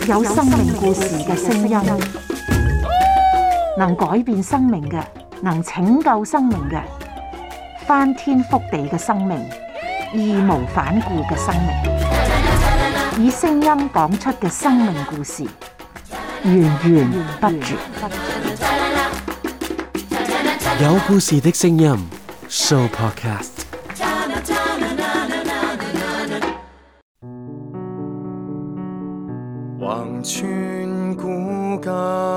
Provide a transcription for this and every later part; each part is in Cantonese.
有生命故事嘅聲音，能改變生命嘅，能拯救生命嘅，翻天覆地嘅生命，義無反顧嘅生命，以聲音講出嘅生命故事，源源不絕。 有故事的聲音 Show Podcast。 橫穿古今，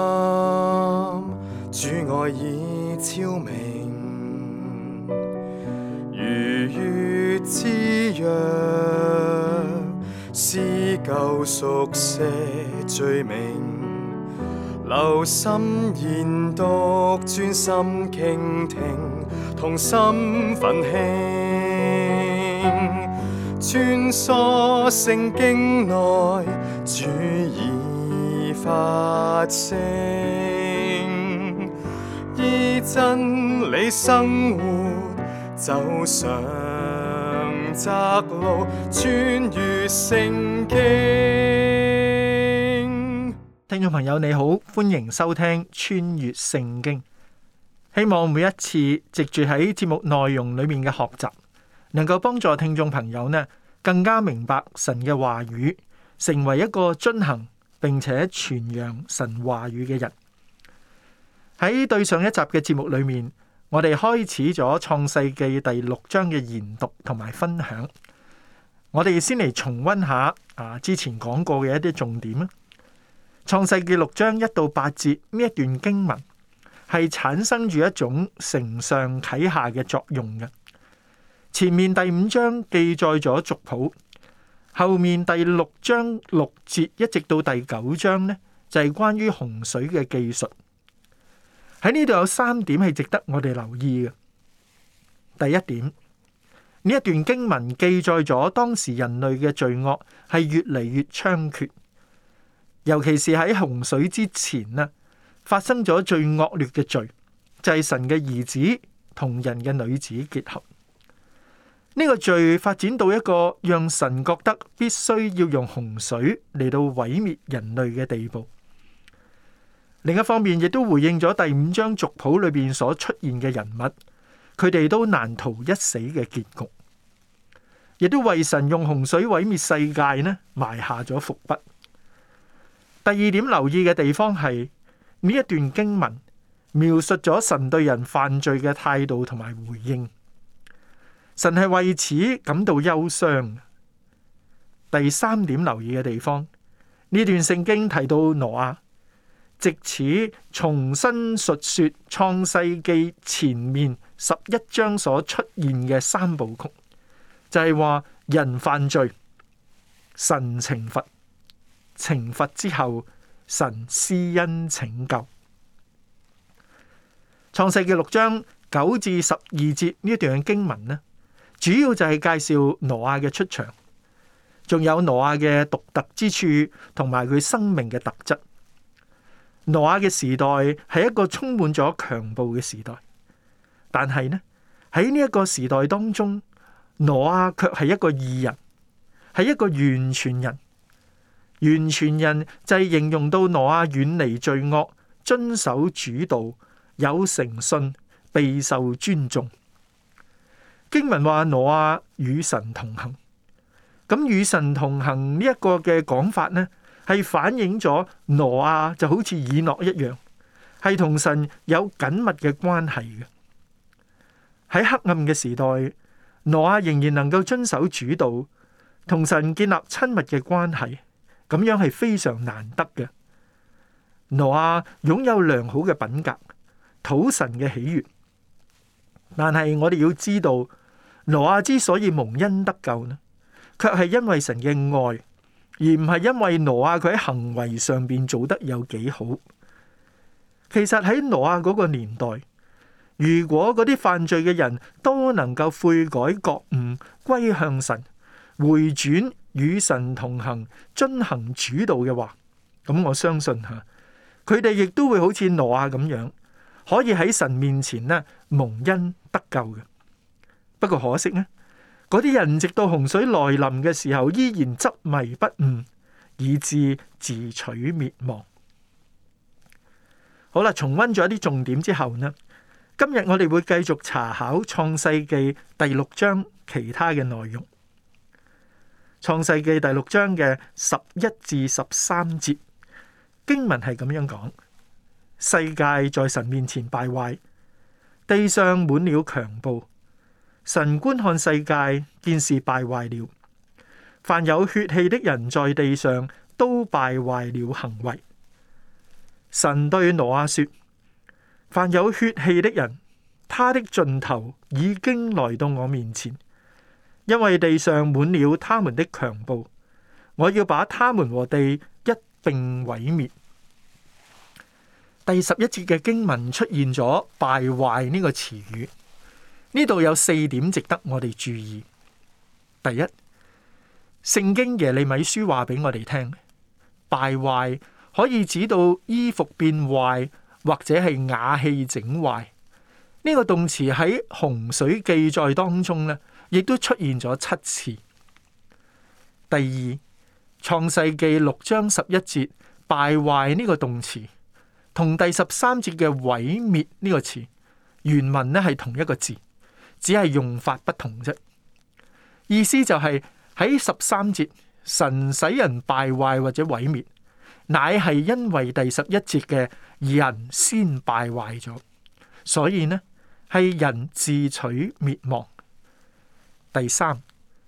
主愛已超明，如月之約，撕舊熟寫罪名，留心研讀，專心傾聽，同心奮興，穿梭聖經內，主已發聲，依真理生活，走上窄路，穿越聖經。 聽眾朋友你好，歡迎收聽穿越聖經。希望每一次藉住喺節目內容裏面嘅學習，能夠幫助聽眾朋友呢更加明白神嘅話語，成為一個遵行並且傳揚神話語嘅人。喺對上一集嘅節目裏面，我哋開始咗創世記第6章嘅研讀同埋分享。我哋先嚟重溫下之前講過嘅一啲重點啊。創世記6章1到8節呢一段經文係產生住一種承上啟下嘅作用嘅。前面第5章記載咗族譜，後面第6章6節一直到第9章呢，就係關於洪水嘅記述。喺呢度有3點係值得我哋留意嘅。第一點，呢一段經文記載咗當時人類嘅罪惡係越嚟越猖獗，尤其是喺洪水之前呢，發生咗最惡劣嘅罪，就係神嘅兒子同人嘅女子結合。呢個罪發展到一個讓神覺得必須要用洪水嚟到毀滅人類嘅地步。另一方面，亦都回應咗第5章族譜裏邊所出現嘅人物，佢哋都難逃一死嘅結局，亦都為神用洪水毀滅世界呢埋下咗伏筆。第二點留意嘅地方係呢一段經文描述咗神對人犯罪嘅態度同埋回應。神係為此感到憂傷。第3點留意嘅地方，呢段聖經提到挪亞，藉此重新述說創世記前面11章所出現嘅3部曲，就係話人犯罪，神懲罰，懲罰之後神施恩拯救。創世記6章9至12節呢段嘅經文呢，主要就係介紹挪亞嘅出場，仲有挪亞嘅獨特之處同埋佢生命嘅特質。挪亞嘅時代係一個充滿咗強暴嘅時代，但係呢，喺呢一個時代當中，挪亞卻係一個義人，係一個完全人。完全人就係形容到挪亞遠離罪惡，遵守主道，有誠信，備受尊重。經文話挪亞與神同行，咁與神同行呢一個嘅講法呢，係反映咗挪亞就好似以諾一樣，係同神有緊密嘅關係嘅。喺黑暗嘅時代，挪亞仍然能夠遵守主道，同神建立親密嘅關係，咁樣係非常難得嘅。挪亞擁有良好嘅品格，討神嘅喜悅，但係我哋要知道，挪亞之所以蒙恩得救呢，卻係因為神嘅愛，而唔係因為挪亞佢喺行為上邊做得有幾好。其實喺挪亞嗰個年代，如果嗰啲犯罪嘅人都能夠悔改覺悟，歸向神，回轉與神同行，遵行主道嘅話，咁我相信佢哋亦都會好似挪亞咁樣，可以喺神面前呢蒙恩得救嘅。不過可惜呢，嗰啲人直到洪水來臨嘅時候，依然執迷不悟， 以致自取滅亡。好啦，重溫咗一啲重點之後呢，今日我哋會繼續查考創世記第6章其他嘅內容。創世記第6章嘅11至13節經文係咁樣講：世界在神面前敗壞，地上滿了強暴。神觀看世界，見是敗壞了，凡有血氣的人在地上都敗壞了行為。神對挪亞說：凡有血氣的人，他的盡頭已經來到我面前，因為地上滿了他們的強暴，我要把他們和地一併毀滅。第11節嘅經文出現咗敗壞呢個詞語，呢度有4點值得我哋注意。第一，聖經耶利米書話俾我哋聽，敗壞可以指到衣服變壞，或者係瓦器整壞。呢個動詞喺洪水記載當中呢，亦都出現咗7次。第二，創世記6章11節敗壞呢個動詞，同第13節嘅毀滅呢個詞原文呢係同一個字，只係用法不同啫。意思就係喺13節，神使人敗壞或者毀滅，乃係因為第11節嘅人先敗壞咗，所以呢係人自取滅亡。第三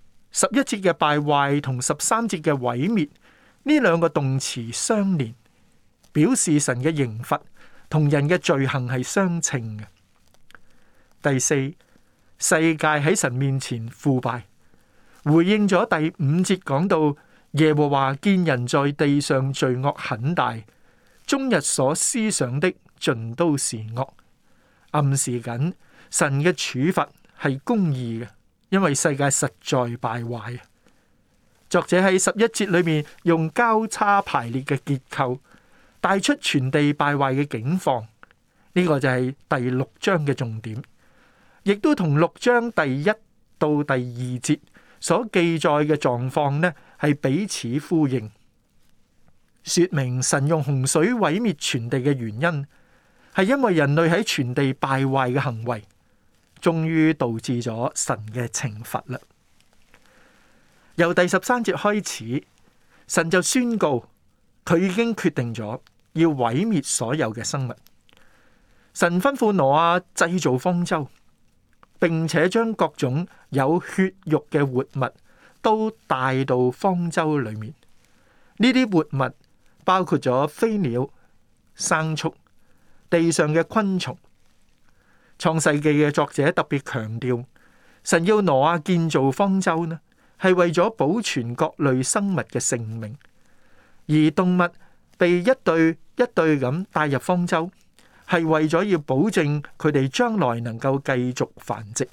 ，11節嘅敗壞同13節嘅毀滅呢兩個動詞相連，表示神嘅刑罰同人嘅罪行係相稱嘅。第四，世界喺神面前腐敗，回應咗第5節講到耶和華見人在地上罪惡很大，終日所思想的盡都是惡，暗示緊神嘅處罰係公義嘅，因為世界實在敗壞。作者喺11節裏面用交叉排列嘅結構帶出全地敗壞嘅境況，呢個就係第6章嘅重點，亦都同6章第1到第2節所記載嘅狀況呢係彼此呼應，說明神用洪水毀滅全地嘅原因係因為人類喺全地敗壞嘅行為，終於導致咗神嘅懲罰啦。由第13節開始，神就宣告佢已經決定咗要毀滅所有嘅生物。神吩咐挪亞製造方舟，並且將各種有血肉嘅活物都帶到方舟裏面。呢啲活物包括咗飛鳥、牲畜、地上嘅昆蟲。創世記嘅作者特別強調，神要挪亞建造方舟呢，係為咗保存各類生物嘅性命，而動物被一對一對咁帶入方舟，係為咗要保證佢哋將來能夠繼續繁殖。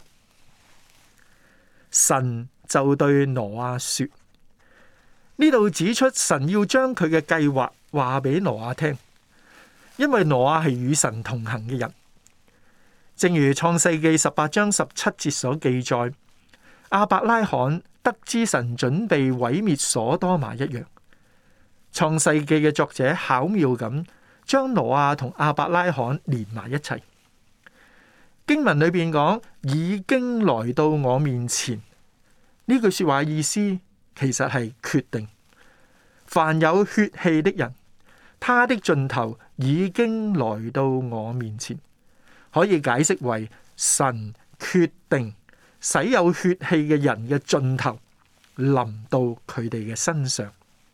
神就對挪亞說，呢度指出神要將佢嘅計劃話俾挪亞聽，因為挪亞係與神同行嘅人。正如創世記18章17節所記載，亞伯拉罕得知神準備毀滅所多瑪一樣。創世記嘅作者巧妙咁將挪亞同亞伯拉罕連埋一齊。經文裏邊講已經來到我面前，呢句說話意思其實係決定。凡有血氣的人，他的盡頭已經來到我面前，可以解釋為神決定使有血氣嘅人嘅盡頭臨到佢哋嘅身上。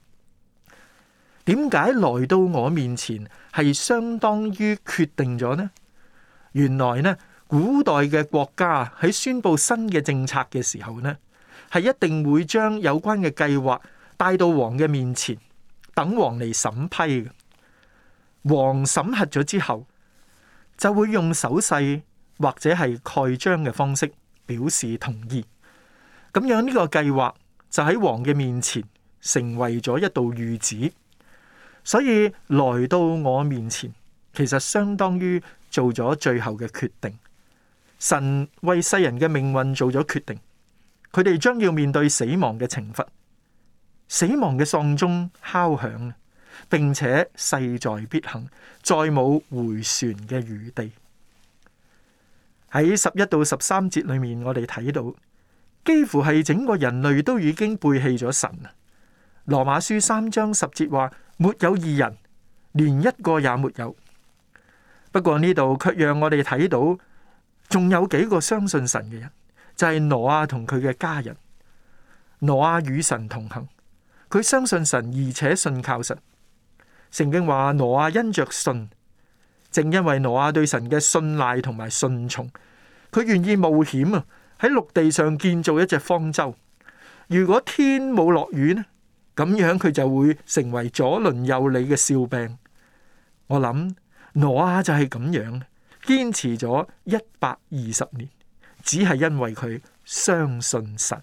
點解來到我面前係相當於決定咗呢？原來呢，古代嘅國家喺宣布新嘅政策嘅時候呢，係一定會將有關嘅計劃帶到王嘅面前，等王嚟審批嘅。王審核咗之後，就會用手勢或者係蓋章嘅方式表示同意。咁樣呢個計劃就喺王嘅面前成為咗一道諭旨。所以來到我面前，其實相當於做咗最後嘅決定。神為世人嘅命運做咗決定，佢哋將要面對死亡嘅懲罰。 死亡嘅喪鐘敲響，並且勢在必行，再冇回旋嘅餘地。喺11到13節裏面，我哋睇到幾乎係整個人類都已經背棄咗神。羅馬書3章10節話：沒有義人，連一個也沒有。不過呢度卻讓我哋睇到，仲有幾個相信神嘅人，就係挪亞同佢嘅家人。挪亞與神同行，佢相信神，而且信靠神。聖經話挪亞因着信，正因為挪亞對神嘅信賴同埋順從，佢願意冒險啊，喺陸地上建造一隻方舟。如果天冇落雨呢，咁樣佢就會成為左鄰右里嘅笑柄。我諗挪亞就係咁樣，堅持咗120年，只係因為佢相信神。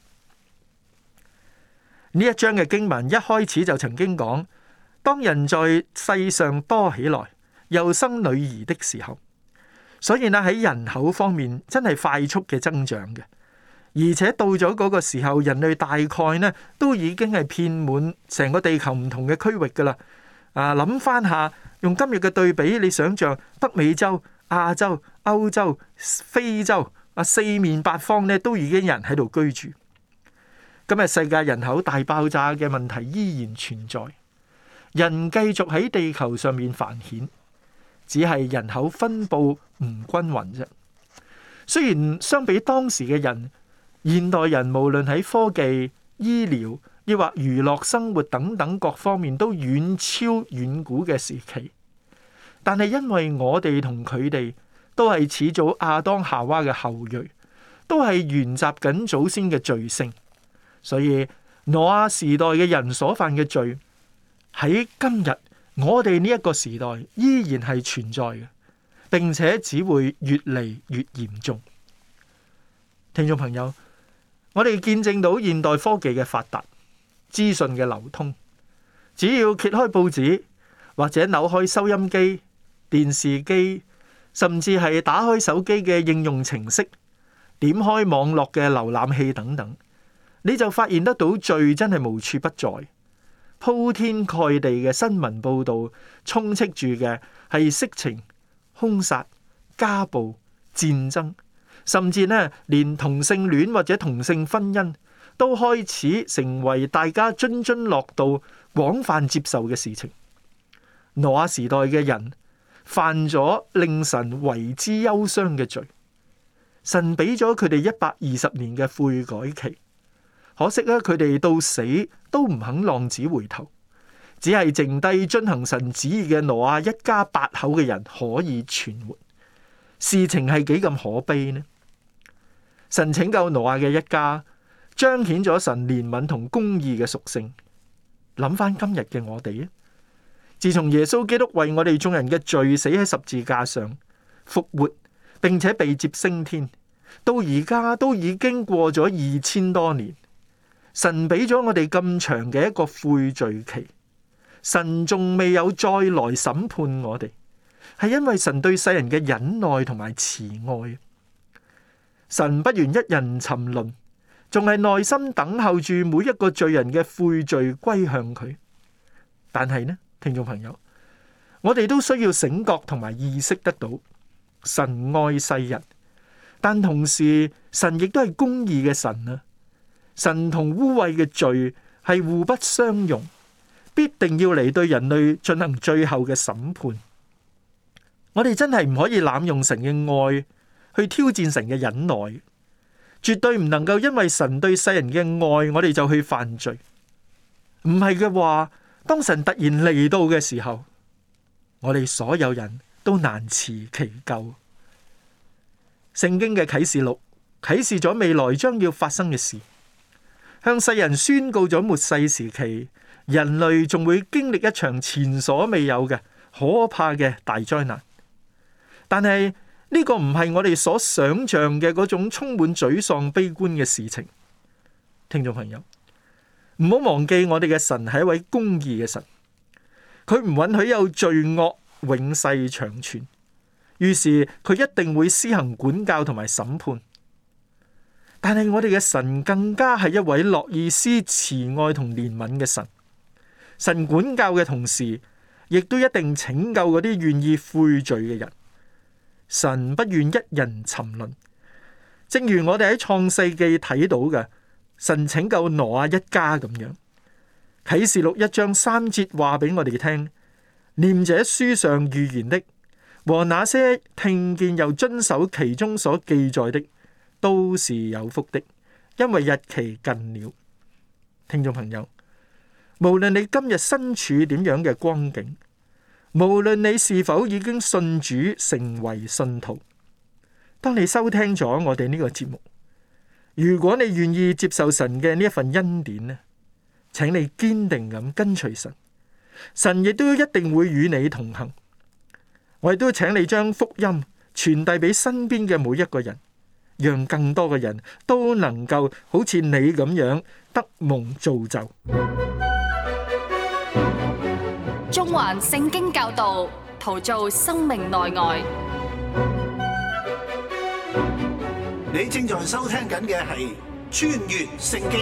呢一章嘅經文一開始就曾經講，當人在世上多起來，又生女兒的時候，所以呢喺人口方面真係快速嘅增長嘅，而且到咗嗰個時候，人類大概呢都已經係遍滿成個地球唔同嘅區域噶啦。諗翻下，用今日嘅對比，你想象北美洲、亞洲、歐洲、非洲四面八方呢都已經有人喺度居住。今日世界人口大爆炸嘅問題依然存在，人繼續喺地球上面繁衍，只係人口分佈唔均勻啫。雖然相比當時嘅人，現代人無論喺科技、醫療抑或娛樂生活等等各方面都遠超遠古嘅時期，但係因為我哋同佢哋都係始祖亞當夏娃嘅後裔，都係沿襲緊祖先嘅罪性，所以挪亞時代嘅人所犯嘅罪喺今日我哋呢一個時代依然係存在嘅，並且只會越嚟越嚴重。聽眾朋友，我哋見證到現代科技嘅發達，資訊嘅流通，只要揭開報紙或者扭開收音機、電視機，甚至係打開手機嘅應用程式，點開網絡嘅瀏覽器等等，你就發現得到罪真係無處不在，鋪天蓋地嘅新聞報道充斥住嘅係色情、兇殺、家暴、戰爭，甚至呢連同性戀或者同性婚姻都開始成為大家津津樂道、廣泛接受嘅事情。挪亞時代嘅人犯咗令神為之憂傷嘅罪，神俾咗佢哋120年嘅悔改期，可惜咧佢哋到死都唔肯浪子回頭，只係剩低遵行神旨意嘅挪亞一家8口嘅人可以存活。事情係幾咁可悲呢？神拯救挪亞嘅一家，彰顯咗神憐憫同公義嘅屬性。諗翻今日嘅我哋，自從耶穌基督為我哋眾人嘅罪死喺十字架上復活，並且被接升天，到而家都已經過咗2000多年。神俾咗我哋咁長嘅一個悔罪期，神仲未有再來審判我哋，係因為神對世人嘅忍耐同埋慈愛。神不願一人沉淪，仲係耐心等候住每一個罪人嘅悔罪歸向佢。但係呢，聽眾朋友，我哋都需要醒覺同埋意識得到，神愛世人，但同時神亦都係公義嘅神啊！神同污穢嘅罪係互不相容，必定要嚟對人類進行最後嘅審判。我哋真係唔可以濫用神嘅愛去挑戰神嘅忍耐，絕對唔能夠因為神對世人嘅愛，我哋就去犯罪。唔係嘅話，當神突然嚟到嘅時候，我哋所有人都難辭其咎。聖經嘅啟示錄啟示咗未來將要發生嘅事，向世人宣告咗末世時期人類仲會經歷一場前所未有嘅可怕嘅大災難。但係呢個唔係我哋所想象嘅嗰種充滿沮喪悲觀嘅事情。聽眾朋友，唔好忘記我哋嘅神係一位公義嘅神，佢唔允許有罪惡永世長存，於是佢一定會施行管教同埋審判。 但係我哋嘅神更加係一位樂意施慈愛同憐憫嘅神。神管教嘅同時，亦都一定拯救嗰啲願意悔罪嘅人。神不願一人沉淪，正如我哋喺創世記睇到嘅，神拯救挪亞一家咁樣。啟示錄1章3節話俾我哋聽，念這書上預言的和那些聽見又遵守其中所記載的，都是有福的，因為日期近了。聽眾朋友，無論你今日身處點樣嘅光景，無論你是否已經信主成為信徒，當你收聽咗我哋呢個節目，如果你願意接受神嘅呢一份恩典呢，請你堅定咁跟隨神，神亦都一定會與你同行。我亦都請你將福音傳遞俾身邊嘅每一個人，讓更多嘅人都能夠好似你咁樣得蒙造就。 中環聖經教導，陶造生命內外。 你正在收聽緊嘅係穿越聖經。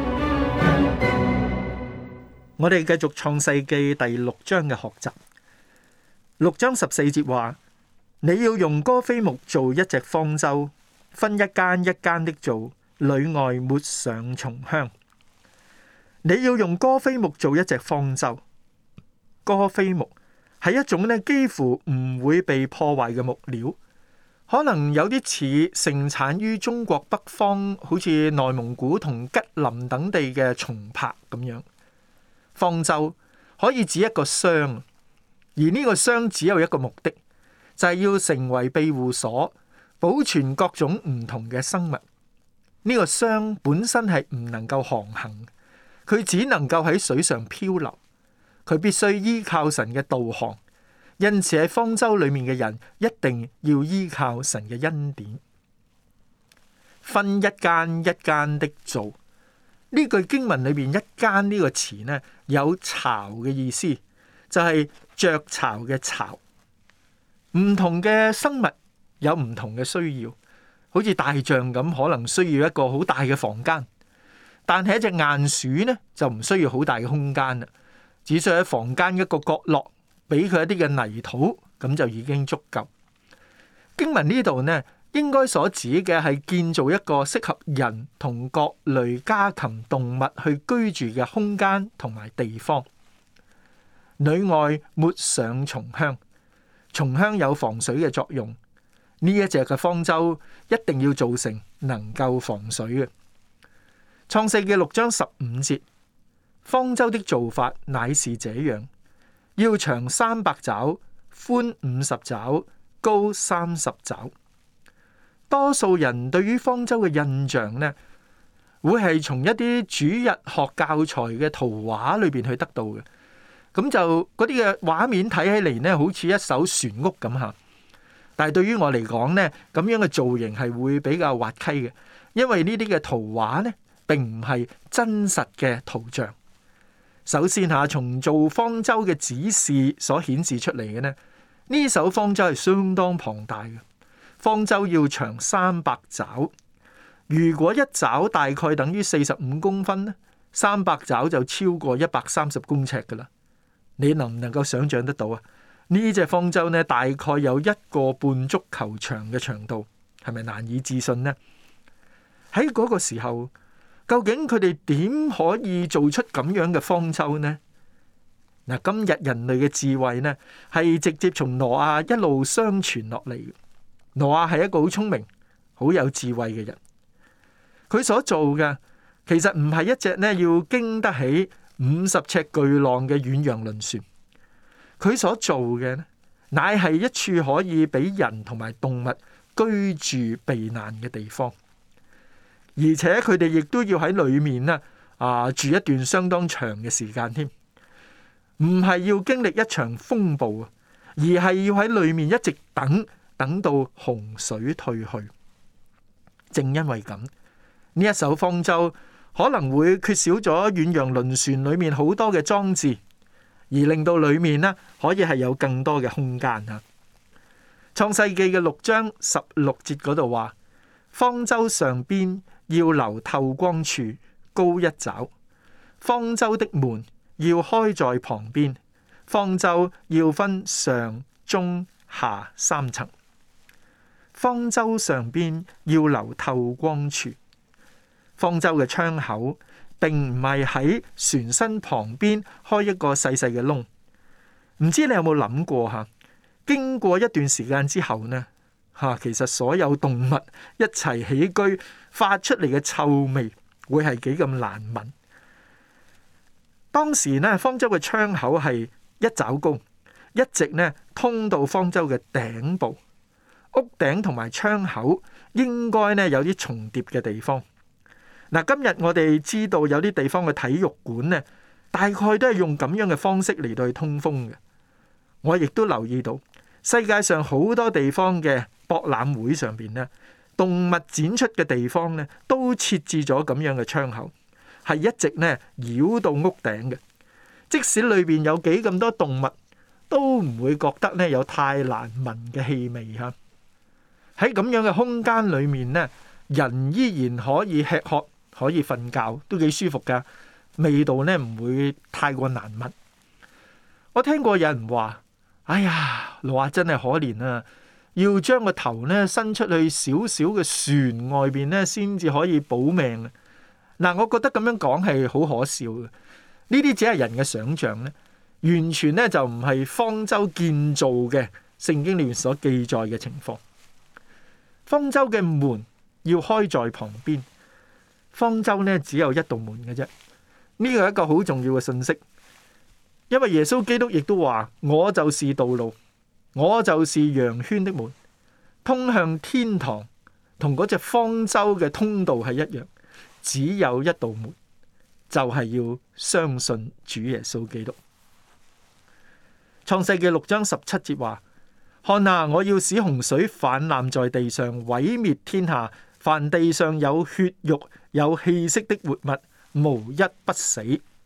我哋繼續創世記第6章嘅學習。6章14節話：你要用歌斐木做一隻方舟，分一間一間的做，裏外抹上松香。你要用歌斐木做一隻方舟。歌斐木係一種幾乎唔會被破壞嘅木料，可能有啲似盛產於中國北方，好似內蒙古同吉林等地嘅松柏咁樣。方舟可以指一個箱，而呢個箱只有一個目的，就係要成為庇護所，保存各種唔同嘅生物。呢個箱本身係唔能夠航行，佢只能夠喺水上漂流，佢必須依靠神嘅導航，因此喺方舟裏面嘅人一定要依靠神嘅恩典。分一間一間的做，呢句經文裏邊一間呢個詞呢，有巢嘅意思，就係雀巢嘅巢。唔同嘅生物有唔同嘅需要，好似大象咁，可能需要一個好大嘅房間，但係一隻鼴鼠呢，就唔需要好大嘅空間啦，只需要喺房間一個角落俾佢一啲嘅泥土，咁就已經足夠。經文呢度呢，應該所指嘅係建造一個適合人同各類家禽動物去居住嘅空間同埋地方。裏外抹上松香，松香有防水嘅作用。呢一隻嘅方舟一定要做成能夠防水嘅。創世記6章15節，方舟的做法乃是這樣，要長300肘，寬50肘，高30肘。多數人對於方舟嘅印象呢，會係從一啲主日學教材嘅圖畫裏邊去得到嘅。咁就嗰啲嘅畫面睇起嚟呢，好似一艘船屋咁吓。但係對於我嚟講呢，咁樣嘅造型係會比較滑稽嘅，因為呢啲嘅圖畫呢，並唔係真實嘅圖像。首先吓，從造方舟嘅指示所顯示出嚟嘅呢，呢艘方舟係相當龐大嘅。方舟要長300肘，如果一肘大概等於45公分呢，300肘就超過130公尺噶啦。你能唔能夠想象得到啊？呢隻方舟呢，大概有1個半足球場嘅長度，係咪難以置信呢？喺嗰個時候，究竟佢哋點可以做出咁樣嘅方舟呢？嗱，今日人類嘅智慧呢，係直接從挪亞一路相傳落嚟嘅。挪亞係一個好聰明、好有智慧嘅人，佢所做嘅其實唔係一隻呢要經得起50尺巨浪嘅遠洋輪船，佢所做嘅呢，乃係一處可以俾人同埋動物居住避難嘅地方，而且佢哋亦都要喺裏面呢住一段相當長嘅時間添，唔係要經歷一場風暴啊，而係要喺裏面一直等到洪水退去。正因為咁，呢一艘方舟可能會缺少咗遠洋輪船裏面好多嘅裝置，而令到裏面呢可以係有更多嘅空間啊。創世記嘅6章16節嗰度話，方舟上邊要留透光處，高一肘。方舟的門要開在旁邊，方舟要分上中下3層。方舟上邊要留透光處。方舟嘅窗口並唔係喺船身旁邊開一個細細嘅窿。唔知你有冇諗過吓？經過一段時間之後呢，其實所有動物一齊起居發出嚟嘅臭味會係幾咁難聞。當時呢，方舟嘅窗口係1肘高，一直呢通到方舟嘅頂部。屋頂同埋窗口應該呢有啲重疊嘅地方。嗱，今日我哋知道有啲地方嘅體育館呢，大概都係用咁樣嘅方式嚟到去通風嘅。我亦都留意到世界上好多地方嘅博覽會上邊呢，動物展出嘅地方呢，都設置咗咁樣嘅窗口，係一直呢繞到屋頂嘅。即使裏邊有幾咁多動物，都唔會覺得呢有太難聞嘅氣味吓。喺咁樣嘅空間裏面呢，人依然可以吃喝，可以瞓覺，都幾舒服噶。味道呢唔會太過難聞。我聽過有人話：哎呀，挪亞真係可憐啊！要將個頭呢伸出去少少嘅船外邊呢，先至可以保命啊！嗱，我覺得咁樣講係好可笑嘅。呢啲只係人嘅想象呢，完全呢就唔係方舟建造嘅聖經裏面所記載嘅情況。方舟嘅門要開在旁邊，方舟呢只有一道門嘅啫。呢個係一個好重要嘅信息，因為耶穌基督亦都話：我就是道路，我就是羊圈的門，通向天堂，同嗰隻方舟嘅通道係一樣，只有一道門，就係要相信主耶穌基督。創世記6章17節話：看啊，我要使洪水泛濫在地上，毀滅天下，凡地上有血肉有氣息的活物，無一不死。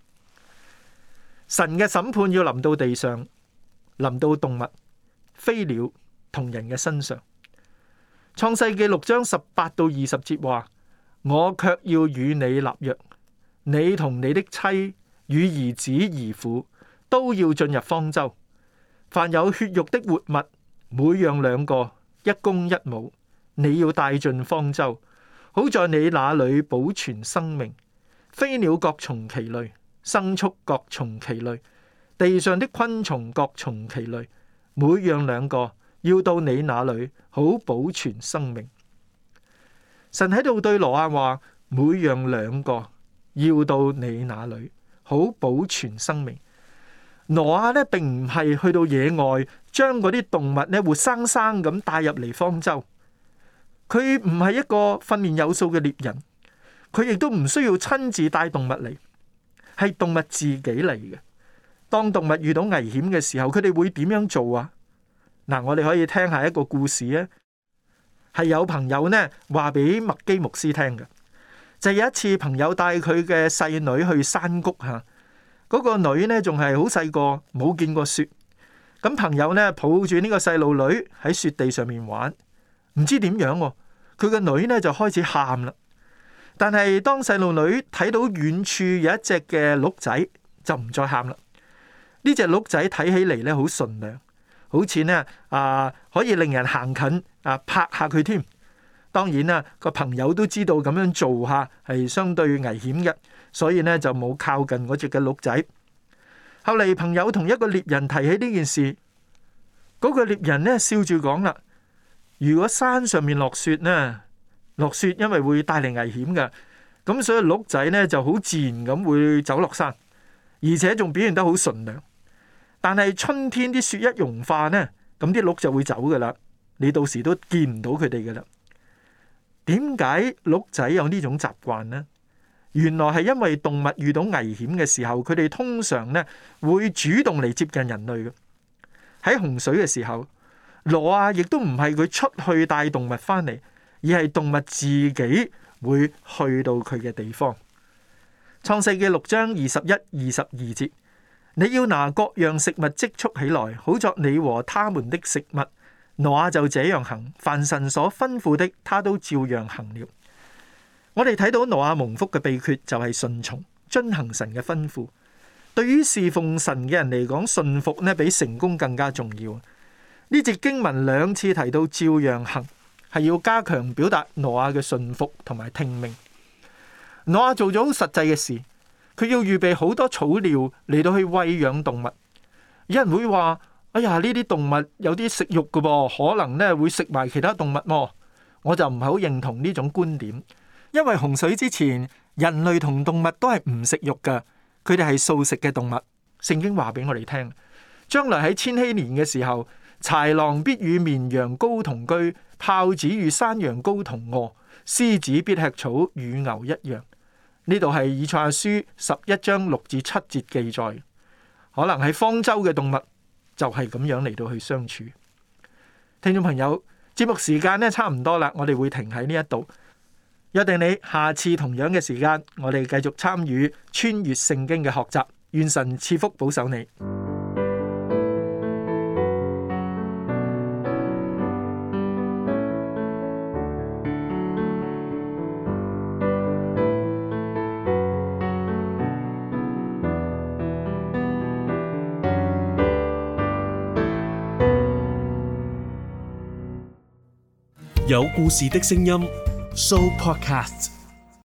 神嘅審判要臨到地上，臨到動物、飛鳥同人嘅身上。創世記6章18到20節話：我卻要與你立約，你同你的妻與兒子兒婦都要進入方舟，凡有血肉的活物，每樣2個，一公一母，你要帶進方舟，好在你那裏保存生命。飛鳥各從其類，牲畜各從其類，地上的昆蟲各從其類，每樣2個，要到你那裏，好保存生命。神喺度對挪亞話：每樣2個，要到你那裏，好保存生命。挪亞呢並唔係去到野外將嗰啲動物呢活生生咁帶入嚟方舟，佢唔係一個訓練有素嘅獵人，佢亦都唔需要親自帶動物嚟，係動物自己嚟嘅。當動物遇到危險嘅時候，佢哋會點樣做啊？嗱，我哋可以聽下一個故事啊，係有朋友呢話俾麥基牧師聽嘅，就有一次朋友帶佢嘅細女去山谷吓。嗰個女呢仲係好細個，冇見過雪。咁朋友呢抱住呢個細路女喺雪地上面玩，唔知點樣，佢個女呢就開始喊啦。但係當細路女睇到遠處有一隻嘅鹿仔，就唔再喊啦。呢隻鹿仔睇起嚟呢好順良，好似呢可以令人行近拍下佢添。當然啦，個朋友都知道咁樣做下係相對危險嘅，所以呢就冇靠近嗰隻嘅鹿仔。後嚟朋友同一個獵人提起呢件事，嗰個獵人呢笑住講啦：如果山上面落雪呢，落雪因為會帶嚟危險嘅，咁所以鹿仔呢就好自然咁會走落山，而且仲表現得好順良。但係春天啲雪一融化呢，咁啲鹿就會走噶啦，你到時都見唔到佢哋噶啦。點解鹿仔有呢種習慣呢？原來係因為動物遇到危險嘅時候，佢哋通常呢會主動嚟接近人類嘅。喺洪水嘅時候，挪亞亦都唔係佢出去帶動物翻嚟，而係動物自己會去到佢嘅地方。創世記6章21、22節，你要拿各樣食物積蓄起來，好作你和他們的食物。挪亞就這樣行，凡神所吩咐的，他都照樣行了。 我哋睇到挪亞蒙福嘅秘訣就係順從，遵行神嘅吩咐。對於侍奉神嘅人嚟講，順服呢比成功更加重要。呢節經文2次提到照樣行，係要加強表達挪亞嘅順服同埋聽命。挪亞做咗好實際嘅事，佢要預備好多草料嚟到去餵養動物。有人會話：哎呀，呢啲動物有啲食肉㗎噃，可能呢會食埋其他動物喎。我就唔係好認同呢種觀點，因為洪水之前，人類同動物都係唔食肉㗎，佢哋係素食嘅動物。聖經話俾我哋聽，將來喺千禧年嘅時候，豺狼必與綿羊羔同居，豹子與山羊羔同臥，獅子必吃草，與牛一樣。呢度係以賽亞書11章6至7節記載，可能喺方舟嘅動物就係咁樣嚟到去相處。聽眾朋友，節目時間呢差唔多啦，我哋會停喺呢一度，約定你下次同樣嘅時間，我哋繼續參與穿越聖經嘅學習。願神賜福保守你。 有故事的聲音 Show Podcast。